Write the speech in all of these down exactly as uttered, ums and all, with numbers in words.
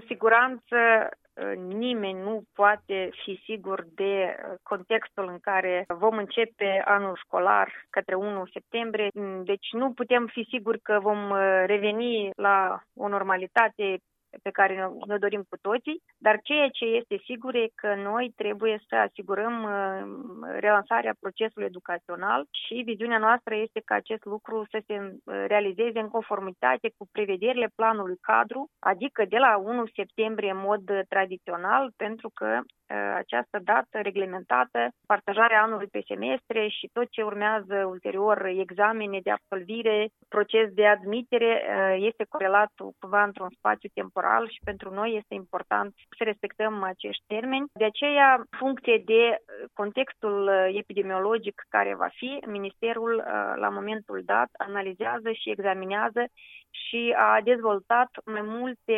siguranță nimeni nu poate fi sigur de contextul în care vom începe anul școlar către întâi septembrie. Deci nu putem fi siguri că vom reveni la o normalitate pe care ne dorim cu toții, dar ceea ce este sigur e că noi trebuie să asigurăm relansarea procesului educațional și viziunea noastră este ca acest lucru să se realizeze în conformitate cu prevederile planului cadru, adică de la întâi septembrie în mod tradițional, pentru că această dată reglementată, partajarea anului pe semestre și tot ce urmează ulterior, examene de absolvire, proces de admitere, este corelat cumva într-un spațiu temporal și pentru noi este important să respectăm acești termeni. De aceea, funcție de contextul epidemiologic care va fi, Ministerul la momentul dat analizează și examinează și a dezvoltat mai multe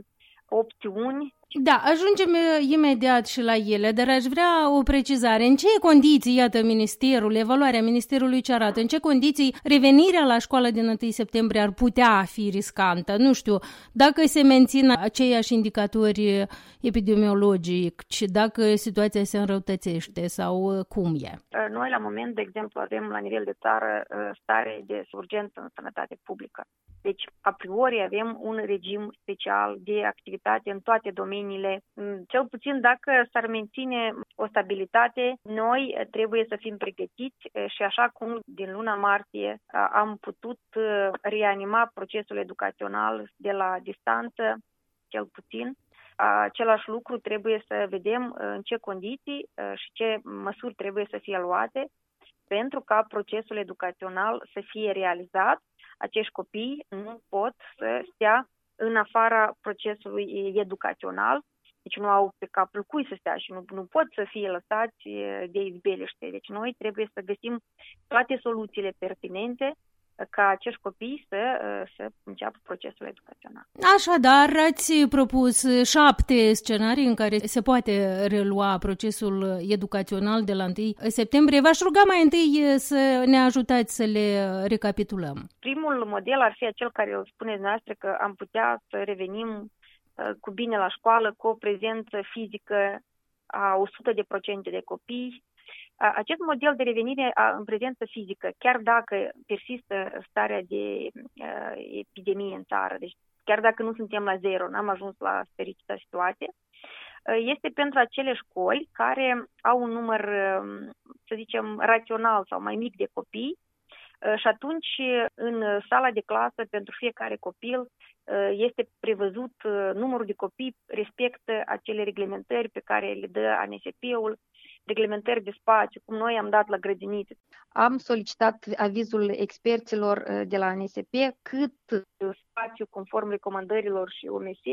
opțiuni. Da, ajungem imediat și la ele, dar aș vrea o precizare. În ce condiții, iată, Ministerul, evaluarea Ministerului ce arată, în ce condiții revenirea la școală din întâi septembrie ar putea fi riscantă? Nu știu, dacă se mențin aceiași indicatori epidemiologici, dacă situația se înrăutățește sau cum e? Noi, la moment, de exemplu, avem la nivel de țară stare de urgență în sănătate publică. Deci, a priori, avem un regim special de activitate în toate domeniile. Cel puțin dacă s-ar menține o stabilitate, noi trebuie să fim pregătiți și așa cum din luna martie am putut reanima procesul educațional de la distanță, cel puțin, același lucru trebuie să vedem în ce condiții și ce măsuri trebuie să fie luate pentru ca procesul educațional să fie realizat. Acești copii nu pot să stea în afara procesului educațional, deci nu au pe capul cui să stea și nu, nu pot să fie lăsați de izbeliște. Deci noi trebuie să găsim toate soluțiile pertinente ca acești copii să, să înceapă procesul educațional. Așadar, ați propus șapte scenarii în care se poate relua procesul educațional de la întâi septembrie. V-aș ruga mai întâi să ne ajutați să le recapitulăm. Primul model ar fi acel care îl spuneți noastră că am putea să revenim cu bine la școală cu o prezență fizică a o sută de procente de copii. Acest model de revenire în prezență fizică, chiar dacă persistă starea de uh, epidemie în țară, deci chiar dacă nu suntem la zero, n-am ajuns la fericită situație, uh, este pentru acele școli care au un număr, uh, să zicem, rațional sau mai mic de copii uh, și atunci în sala de clasă pentru fiecare copil uh, este prevăzut uh, numărul de copii, respectă acele reglementări pe care le dă A N S P-ul, reglementări de spațiu, cum noi am dat la grădinițe. Am solicitat avizul experților de la A N S P cât spațiu, conform recomandărilor și O M S,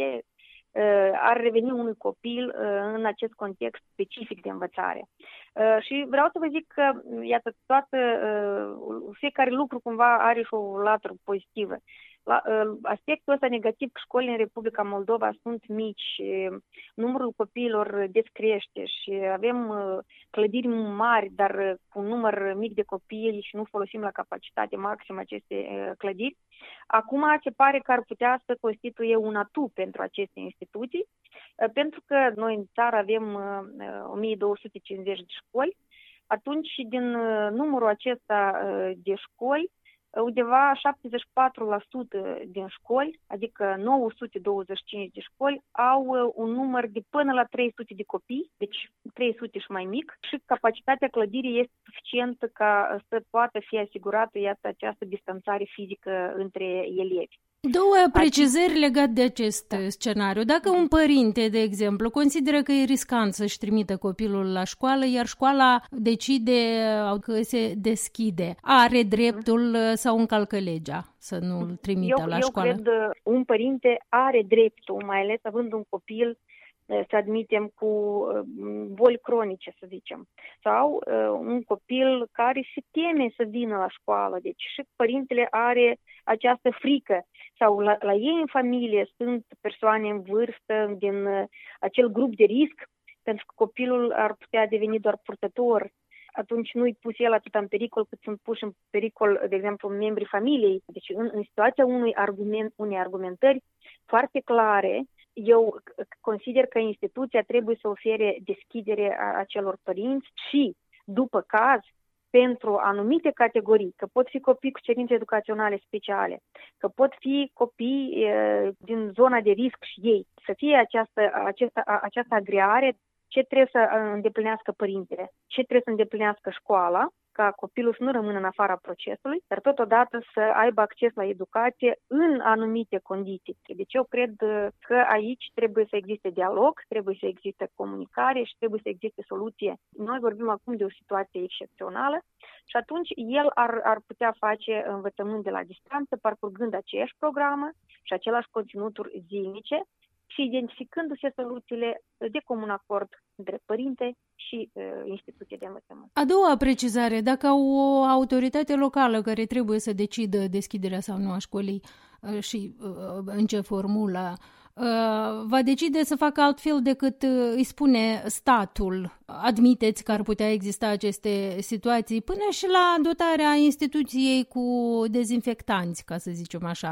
ar reveni unui copil în acest context specific de învățare. Și vreau să vă zic că, iată, toată, fiecare lucru cumva are și o latură pozitivă. La, aspectul ăsta negativ, că școlile în Republica Moldova sunt mici, numărul copiilor descrește și avem clădiri mari, dar cu un număr mic de copii și nu folosim la capacitate maximă aceste clădiri. Acum se pare că ar putea să constituie un atu pentru aceste instituții, pentru că noi în țară avem o mie două sute cincizeci de școli, atunci din numărul acesta de școli, undeva șaptezeci și patru la sută din școli, adică nouă sute douăzeci și cinci de școli, au un număr de până la trei sute de copii, deci trei sute și mai mic, și capacitatea clădirii este suficientă ca să poată fi asigurată, iată, această distanțare fizică între elevi. Două precizări legate de acest scenariu. Dacă un părinte, de exemplu, consideră că e riscant să-și trimită copilul la școală, iar școala decide că se deschide, are dreptul sau încalcă legea să nu-l trimită eu, la eu școală? Eu cred că un părinte are dreptul, mai ales având un copil, să admitem cu boli cronice, să zicem, sau un copil care se teme să vină la școală, deci și părintele are această frică, sau la, la ei în familie sunt persoane în vârstă din acel grup de risc, pentru că copilul ar putea deveni doar purtător, atunci nu-i pus el atât în pericol cât sunt puși în pericol, de exemplu, membrii familiei. Deci în, în situația unui argument, unei argumentări foarte clare eu consider că instituția trebuie să ofere deschidere a acelor părinți și, după caz, pentru anumite categorii, că pot fi copii cu cerințe educaționale speciale, că pot fi copii e, din zona de risc și ei, să fie această, această, această agreare, ce trebuie să îndeplinească părintele, ce trebuie să îndeplinească școala, ca copilul să nu rămână în afara procesului, dar totodată să aibă acces la educație în anumite condiții. Deci eu cred că aici trebuie să existe dialog, trebuie să existe comunicare și trebuie să existe soluție. Noi vorbim acum de o situație excepțională și atunci el ar, ar putea face învățământ de la distanță, parcurgând aceeași programă și același conținuturi zilnice, și identificându-se soluțiile de comun acord între părinte și uh, instituție de învățământ. A doua precizare, dacă o autoritate locală care trebuie să decidă deschiderea sau nu a școlii uh, și uh, în ce formulă, uh, va decide să facă altfel decât uh, îi spune statul, admiteți că ar putea exista aceste situații, până și la dotarea instituției cu dezinfectanți, ca să zicem așa.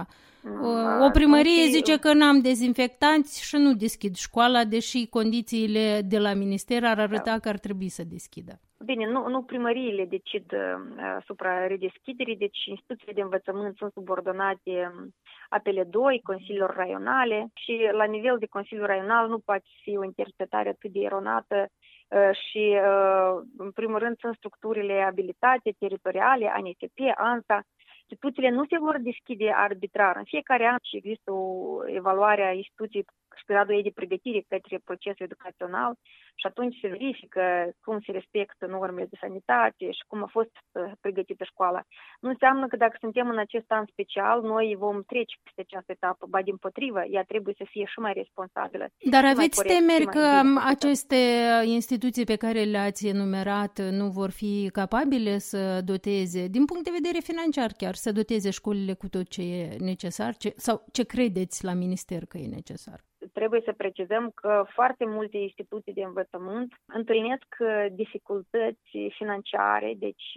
O primărie zice că n-am dezinfectanți și nu deschid școala, deși condițiile de la minister ar arăta da. că ar trebui să deschidă. Bine, nu, nu primăriile decid asupra redeschiderii, deci instituțiile de învățământ sunt subordonate A P L doi, consiliilor raionale și la nivel de consiliu raional nu poate fi o interpretare atât de eronată și, în primul rând, sunt structurile abilitate teritoriale, A N S P, ANSA. Instituțiile nu se vor deschide arbitrar. În fiecare an și există o evaluare a instituției și perioada ei de pregătire către procesul educațional și atunci se verifică cum se respectă normele de sanitate și cum a fost pregătită școala. Nu înseamnă că dacă suntem în acest an special, noi vom trece peste această etapă, ba dimpotrivă, ea trebuie să fie și mai responsabilă. Dar aveți temeri că aceste instituții pe care le-ați enumerat nu vor fi capabile să doteze, din punct de vedere financiar chiar, să doteze școlile cu tot ce e necesar? Ce, sau ce credeți la minister că e necesar? Trebuie să precizăm că foarte multe instituții de învățământ întâlnesc dificultăți financiare, deci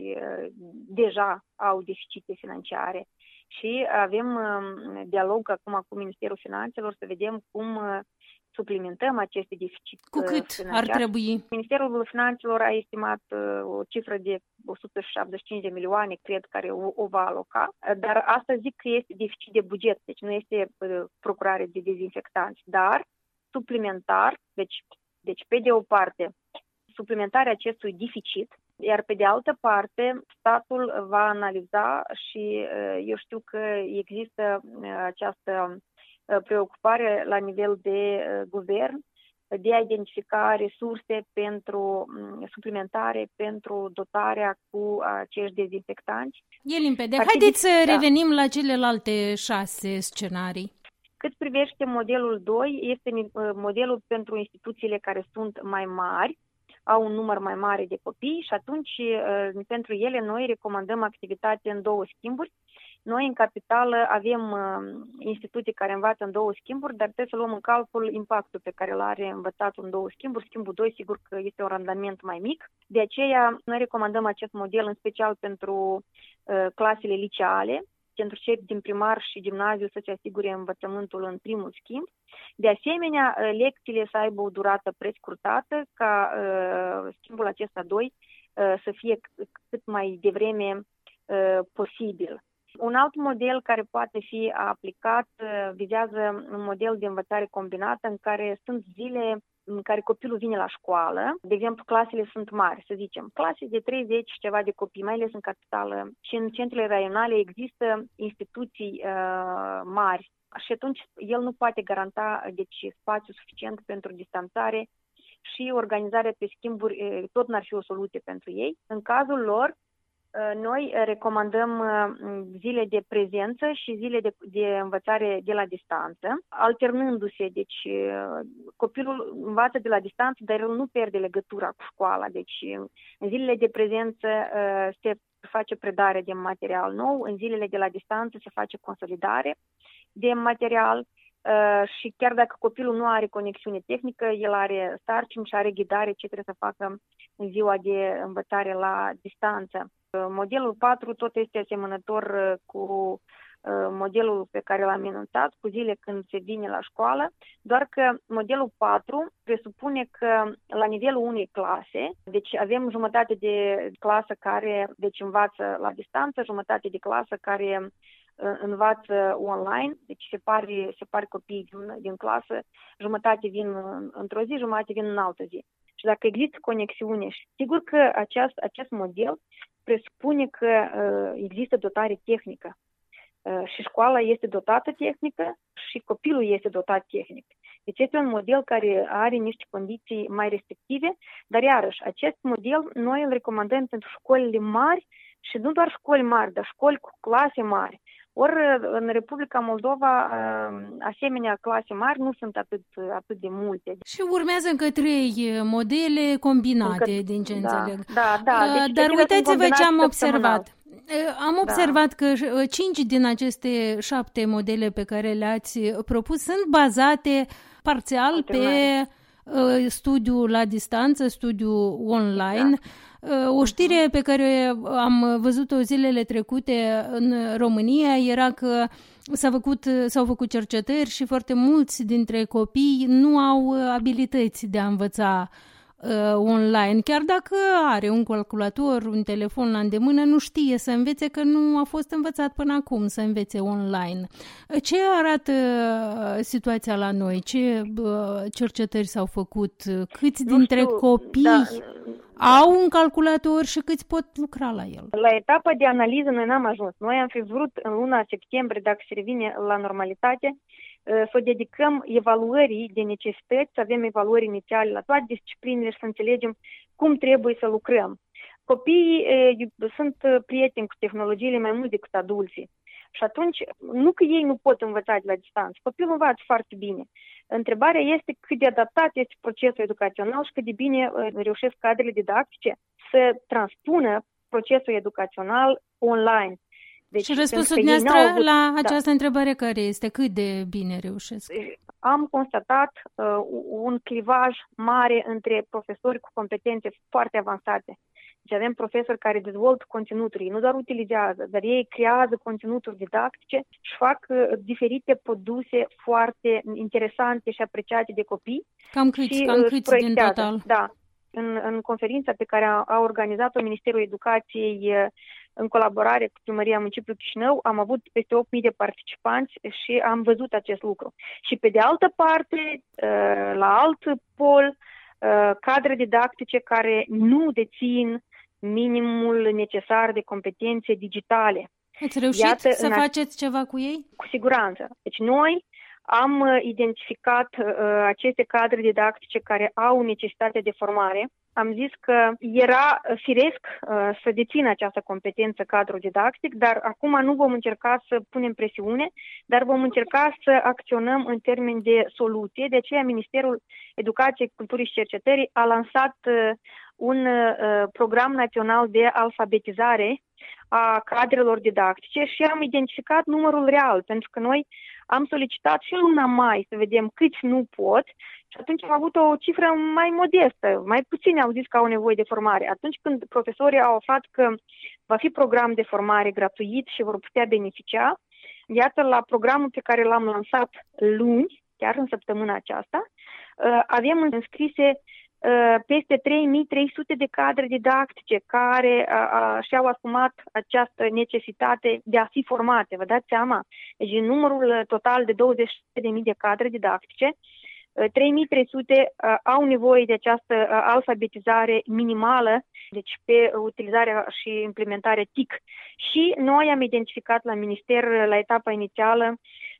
deja au deficite financiare și avem dialog acum cu Ministerul Finanțelor să vedem cum suplimentăm aceste deficite Cu cât financiare. ar trebui? Ministerul Finanțelor a estimat o cifră de o sută șaptezeci și cinci de milioane, cred, care o, o va aloca, dar asta zic că este deficit de buget, deci nu este procurare de dezinfectanți, dar suplimentar, deci, deci pe de o parte, suplimentarea acestui deficit, iar pe de altă parte, statul va analiza și eu știu că există această preocupare la nivel de guvern de a identifica resurse pentru suplimentare, pentru dotarea cu acești dezinfectanți. E limpede. Haideți să da. revenim la celelalte șase scenarii. Cât privește modelul doi, este modelul pentru instituțiile care sunt mai mari, au un număr mai mare de copii și atunci pentru ele noi recomandăm activitate în două schimburi. Noi în capitală avem uh, instituții care învață în două schimburi, dar trebuie să luăm în calcul impactul pe care îl are învățatul în două schimburi. Schimbul doi, sigur că este un randament mai mic. De aceea, noi recomandăm acest model în special pentru uh, clasele liceale, pentru cei din primar și gimnaziu să se asigure învățământul în primul schimb. De asemenea, uh, lecțiile să aibă o durată prescurtată, ca uh, schimbul acesta doi uh, să fie cât mai devreme uh, posibil. Un alt model care poate fi aplicat vizează un model de învățare combinată în care sunt zile în care copilul vine la școală. De exemplu, clasele sunt mari, să zicem, clase de treizeci și ceva de copii, mai ales în capitală și în centrele raionale există instituții uh, mari și atunci el nu poate garanta deci, spațiu suficient pentru distanțare și organizarea pe schimburi tot n-ar fi o soluție pentru ei. În cazul lor, noi recomandăm zile de prezență și zile de, de învățare de la distanță, alternându-se. Deci copilul învață de la distanță, dar el nu pierde legătura cu școala. Deci în zilele de prezență se face predare de material nou, în zilele de la distanță se face consolidare de material și chiar dacă copilul nu are conexiune tehnică, el are sarcini și are ghidare ce trebuie să facă în ziua de învățare la distanță. Modelul patru tot este asemănător cu modelul pe care l-am enunțat, cu zile când se vine la școală, doar că modelul patru presupune că la nivelul unei clase, deci avem jumătate de clasă care deci învață la distanță, jumătate de clasă care învață online, deci se pare, se pare copiii din, din clasă, jumătate vin într-o zi, jumătate vin în altă zi. Și dacă există conexiune, sigur că acest, acest model presupune că uh, există dotare tehnică. Uh, și școala este dotată tehnică și copilul este dotat tehnic. Deci este un model care are niște condiții mai restrictive, dar iarăși, acest model noi îl recomandăm pentru școlile mari și nu doar școli mari, dar școli cu clase mari. Ori în Republica Moldova asemenea clase mari nu sunt atât, atât de multe. Și urmează încă trei modele combinate, încă, din ce da, înțeleg. Da, da. Deci Dar uitați-vă ce am observat. Am observat da. că cinci din aceste șapte modele pe care le-ați propus sunt bazate parțial Alternare. pe studiu la distanță, studiu online. Da. O știre pe care am văzut-o zilele trecute în România era că s-a făcut, s-au făcut cercetări și foarte mulți dintre copii nu au abilități de a învăța uh, online. Chiar dacă are un calculator, un telefon la îndemână, nu știe să învețe, că nu a fost învățat până acum să învețe online. Ce arată situația la noi? Ce uh, cercetări s-au făcut? Câți nu dintre știu, copii... Da. Au un calculator și câți pot lucra la el? La etapa de analiză noi n-am ajuns. Noi am fi vrut în luna septembrie, dacă se revine la normalitate, să o dedicăm evaluării de necesități, să avem evaluări inițiale la toate disciplinele și să înțelegem cum trebuie să lucrăm. Copiii e, sunt prieteni cu tehnologiile mai mult decât adulții. Și atunci, nu că ei nu pot învăța de la distanță, copilul învață foarte bine. Întrebarea este cât de adaptat este procesul educațional și cât de bine reușesc cadrele didactice să transpună procesul educațional online. Deci, și răspunsul dumneavoastră avut... la această da. întrebare care este? Cât de bine reușesc? Am constatat uh, un clivaj mare între profesori cu competențe foarte avansate. Deci avem profesori care dezvoltă conținuturi, nu doar utilizează, dar ei creează conținuturi didactice și fac uh, diferite produse foarte interesante și apreciate de copii. Cam câți, și, cam câți din total? Da. În, în conferința pe care a, a organizat-o Ministerul Educației în colaborare cu Primăria Municipiului Chișinău, am avut peste opt mii de participanți și am văzut acest lucru. Și pe de altă parte, la alt pol, cadre didactice care nu dețin minimul necesar de competențe digitale. Ați reușit Iată, să faceți ceva cu ei? Cu siguranță. Deci noi am identificat uh, aceste cadre didactice care au necesitate de formare. Am zis că era firesc uh, să dețină această competență cadru didactic, dar acum nu vom încerca să punem presiune, dar vom încerca să acționăm în termeni de soluție. De aceea Ministerul Educației, Culturii și Cercetării a lansat uh, un uh, program național de alfabetizare a cadrelor didactice și am identificat numărul real, pentru că noi am solicitat și luna mai să vedem câți nu pot și atunci am avut o cifră mai modestă, mai puțini au zis că au nevoie de formare. Atunci când profesorii au aflat că va fi program de formare gratuit și vor putea beneficia, iată la programul pe care l-am lansat luni, chiar în săptămâna aceasta, avem înscrise peste trei mii trei sute de cadre didactice care a, a, și-au asumat această necesitate de a fi formate. Vă dați seama? Deci în numărul total de douăzeci de mii de cadre didactice, trei mii trei sute a, au nevoie de această a, alfabetizare minimală, deci pe utilizarea și implementarea T I C. Și noi am identificat la minister la etapa inițială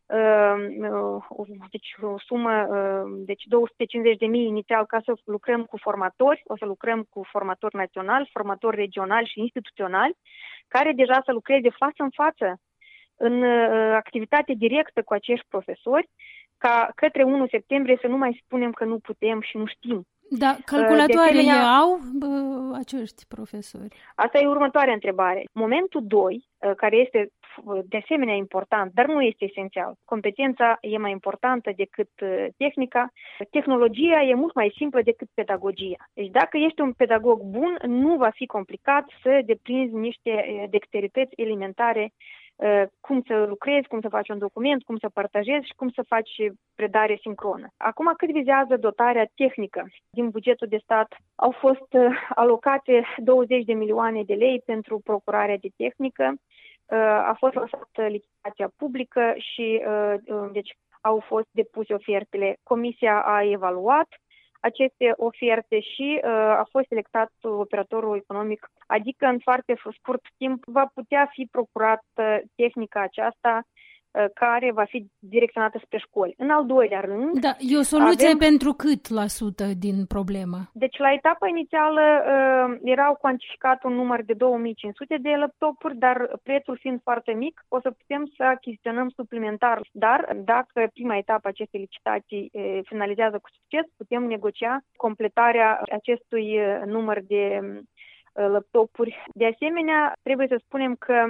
deci o sumă, deci două sute cincizeci de mii inițial ca să lucrăm cu formatori, o să lucrăm cu formatori naționali, formatori regionali și instituționali, care deja să lucreze față în față în activitate directă cu acești profesori, ca către întâi septembrie să nu mai spunem că nu putem și nu știm. Da, calculatoare asemenea, au bă, acești profesori? Asta e următoarea întrebare. Momentul doi, care este de asemenea important, dar nu este esențial. Competența e mai importantă decât tehnica. Tehnologia e mult mai simplă decât pedagogia. Deci dacă ești un pedagog bun, nu va fi complicat să deprinzi niște dexterități elementare cum să lucrezi, cum să faci un document, cum să partajezi și cum să faci predare sincronă. Acum, cât vizează dotarea tehnică din bugetul de stat, au fost alocate douăzeci de milioane de lei pentru procurarea de tehnică. A fost lăsată licitația publică și deci au fost depuse ofertele. Comisia a evaluat aceste oferte și uh, a fost selectat operatorul economic, adică în foarte scurt timp va putea fi procurată tehnica aceasta uh, care va fi direcționată spre școli. În al doilea rând... Da, e o soluție avem... pentru cât la sută din problemă? Deci la etapa inițială uh, erau cuantificat un număr de două mii cinci sute de laptopuri, dar prețul fiind foarte mic, o să putem să achiziționăm suplimentar. Dar dacă prima etapă acestei licitații uh, finalizează cu succes, putem negocia completarea acestui uh, număr de uh, laptopuri. De asemenea, trebuie să spunem că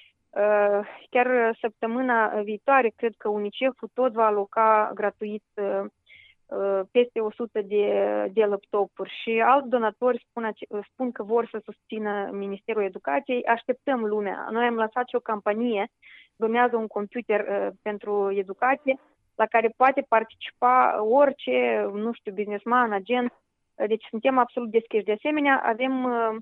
uh, chiar săptămâna viitoare, cred că UNICEF-ul tot va aloca gratuit uh, peste o sută de, de laptopuri și alți donatori spun, spun că vor să susțină Ministerul Educației. Așteptăm lumea. Noi am lansat și o campanie, urmează un computer uh, pentru educație, la care poate participa orice, nu știu, businessman, agent. Deci suntem absolut deschiși. De asemenea, avem uh,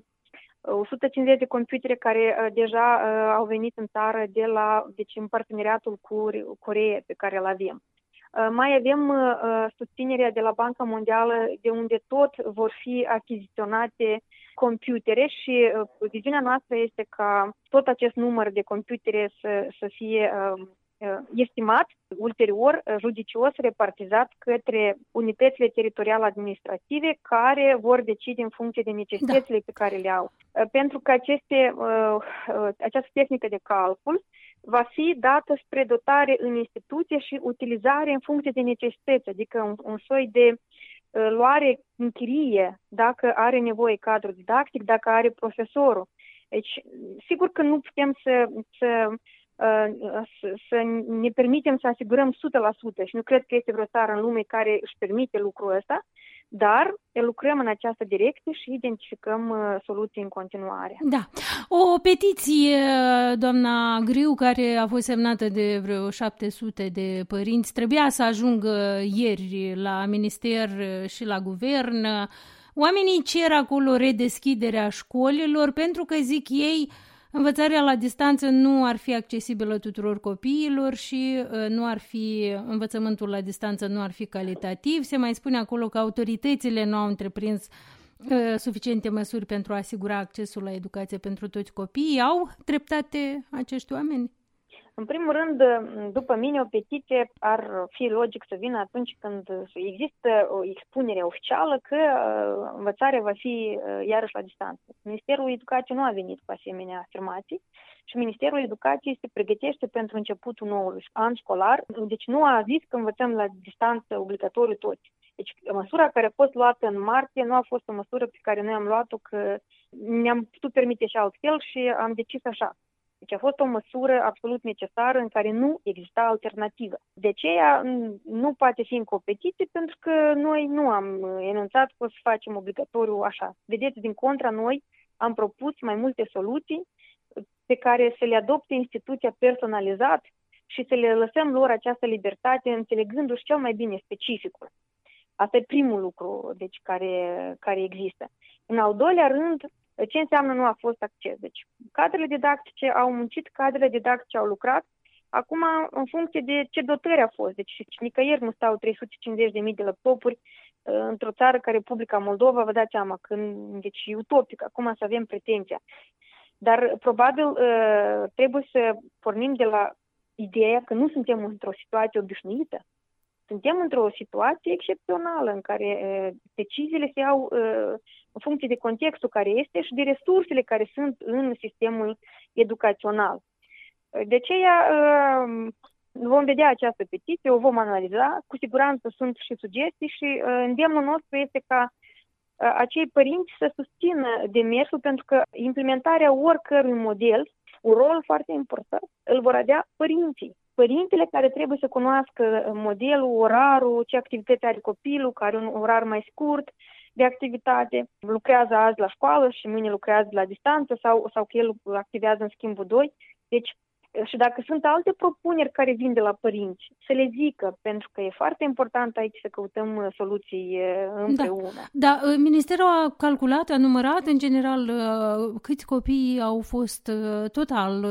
o sută cincizeci de computere care uh, deja uh, au venit în țară de la, deci în parteneriatul cu Coreea pe care îl avem. Mai avem uh, susținerea de la Banca Mondială, de unde tot vor fi achiziționate computere și uh, viziunea noastră este ca tot acest număr de computere să, să fie uh, uh, estimat, ulterior, uh, judicios repartizat către unitățile teritoriale administrative care vor decide în funcție de necesitățile da. pe care le au. Uh, pentru că aceste, uh, uh, această tehnică de calcul va fi dată spre dotare în instituție și utilizare în funcție de necesități, adică un, un soi de uh, luare în chirie, dacă are nevoie cadru didactic, dacă are profesorul. Deci, sigur că nu putem să, să, uh, să, să ne permitem să asigurăm o sută la sută și nu cred că este vreo țară în lume care își permite lucrul ăsta, dar lucrăm în această direcție și identificăm uh, soluții în continuare. Da. O petiție, doamna Griu, care a fost semnată de vreo șapte sute de părinți, trebuia să ajungă ieri la minister și la guvern. Oamenii cer acolo redeschiderea școlilor pentru că, zic ei, învățarea la distanță nu ar fi accesibilă tuturor copiilor și nu ar fi, învățământul la distanță nu ar fi calitativ. Se mai spune acolo că autoritățile nu au întreprins uh, suficiente măsuri pentru a asigura accesul la educație pentru toți copiii. Au dreptate acești oameni? În primul rând, după mine, o petiție ar fi logic să vină atunci când există o expunere oficială că învățarea va fi iarăși la distanță. Ministerul Educației nu a venit cu asemenea afirmații și Ministerul Educației se pregătește pentru începutul noului an școlar, deci nu a zis că învățăm la distanță obligatoriu toți. Deci măsura care a fost luată în martie nu a fost o măsură pe care noi am luat-o că ne-am putut permite și altfel și am decis așa. Deci a fost o măsură absolut necesară în care nu exista alternativă. De aceea nu poate fi în competiție pentru că noi nu am enunțat că o să facem obligatoriu așa. Vedeți, din contra, noi am propus mai multe soluții pe care să le adopte instituția personalizat și să le lăsăm lor această libertate înțelegându-și cel mai bine specificul. Asta e primul lucru deci, care, care există. În al doilea rând, ce înseamnă nu a fost acces? Deci, cadrele didactice au muncit, cadrele didactice au lucrat, acum în funcție de ce dotări a fost. Deci, nicăieri nu stau trei sute cincizeci de mii de laptopuri într-o țară ca Republica Moldova, vă dați seama, că deci, e utopic acum să avem pretenția. Dar, probabil, trebuie să pornim de la ideea că nu suntem într-o situație obișnuită. Suntem într-o situație excepțională în care uh, deciziile se iau uh, în funcție de contextul care este și de resursele care sunt în sistemul educațional. De aceea uh, vom vedea această petiție, o vom analiza, cu siguranță sunt și sugestii și uh, îndemnul nostru este ca uh, acei părinți să susțină demersul pentru că implementarea oricărui model, un rol foarte important, îl vor avea părinții. Părintele care trebuie să cunoască modelul, orarul, ce activități are copilul, care are un orar mai scurt de activitate, lucrează azi la școală și mâine lucrează la distanță sau, sau că el activează în schimbul doi. Deci Și dacă sunt alte propuneri care vin de la părinți, să le zică, pentru că e foarte important aici să căutăm soluții împreună. Da, da. Ministerul a calculat, a numărat în general câți copii au fost total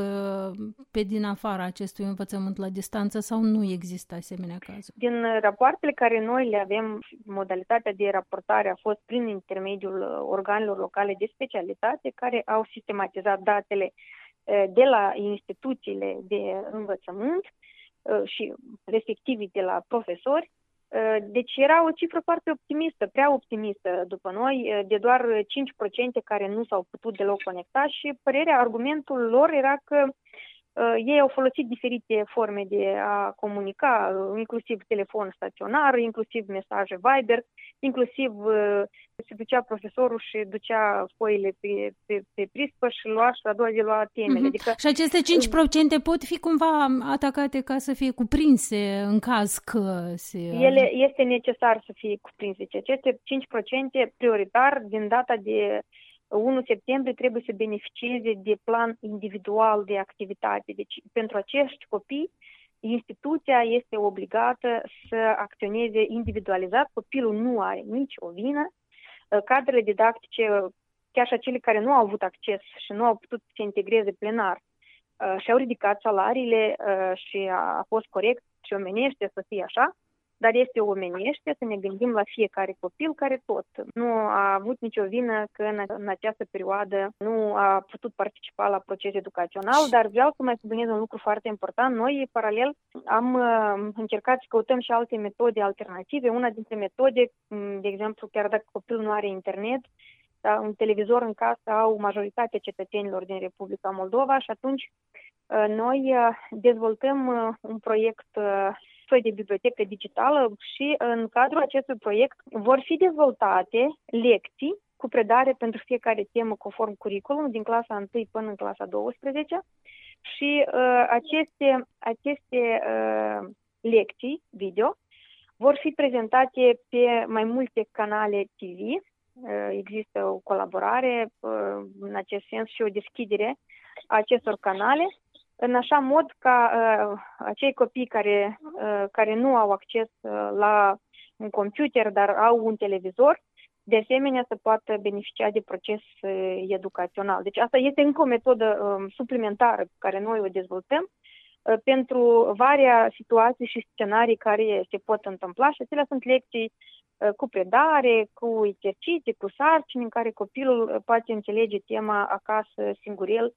pe din afara acestui învățământ la distanță sau nu există asemenea cazuri? Din rapoartele care noi le avem, modalitatea de raportare a fost prin intermediul organelor locale de specialitate care au sistematizat datele de la instituțiile de învățământ și respectivii de la profesori. Deci era o cifră foarte optimistă, prea optimistă după noi, de doar cinci la sută care nu s-au putut deloc conecta și părerea, argumentul lor era că Uh, ei au folosit diferite forme de a comunica, uh, inclusiv telefon staționar, inclusiv mesaje Viber, inclusiv uh, se ducea profesorul și ducea foile pe, pe, pe prispă și lua și a doua zi lua temele. Uh-huh. Adică, și aceste cinci la sută pot fi cumva atacate ca să fie cuprinse în caz că se... Ele este necesar să fie cuprinse. Aceste cinci la sută prioritar din data de unu septembrie trebuie să beneficieze de plan individual de activitate. Deci, pentru acești copii, instituția este obligată să acționeze individualizat. Copilul nu are nici o vină. Cadrele didactice, chiar și acele care nu au avut acces și nu au putut să se integreze plenar, și-au ridicat salariile și a fost corect și omenește să fie așa. Dar este omenește să ne gândim la fiecare copil care tot nu a avut nicio vină că în, în această perioadă nu a putut participa la proces educațional, dar vreau să mai subliniez un lucru foarte important. Noi, paralel, am uh, încercat să căutăm și alte metode alternative. Una dintre metode, de exemplu, chiar dacă copilul nu are internet, da, un televizor în casă au majoritatea cetățenilor din Republica Moldova și atunci uh, noi uh, dezvoltăm uh, un proiect uh, de bibliotecă digitală și în cadrul acestui proiect vor fi dezvoltate lecții cu predare pentru fiecare temă conform curriculum din clasa unu până în clasa a douăsprezecea și uh, aceste, aceste uh, lecții video vor fi prezentate pe mai multe canale T V. Uh, există o colaborare uh, în acest sens și o deschidere a acestor canale, în așa mod ca uh, acei copii care, uh, care nu au acces uh, la un computer, dar au un televizor, de asemenea să poată beneficia de proces uh, educațional. Deci asta este încă o metodă uh, suplimentară pe care noi o dezvoltăm uh, pentru varia situații și scenarii care se pot întâmpla și acelea sunt lecții uh, cu predare, cu exerciții, cu sarcini în care copilul poate înțelege tema acasă singurel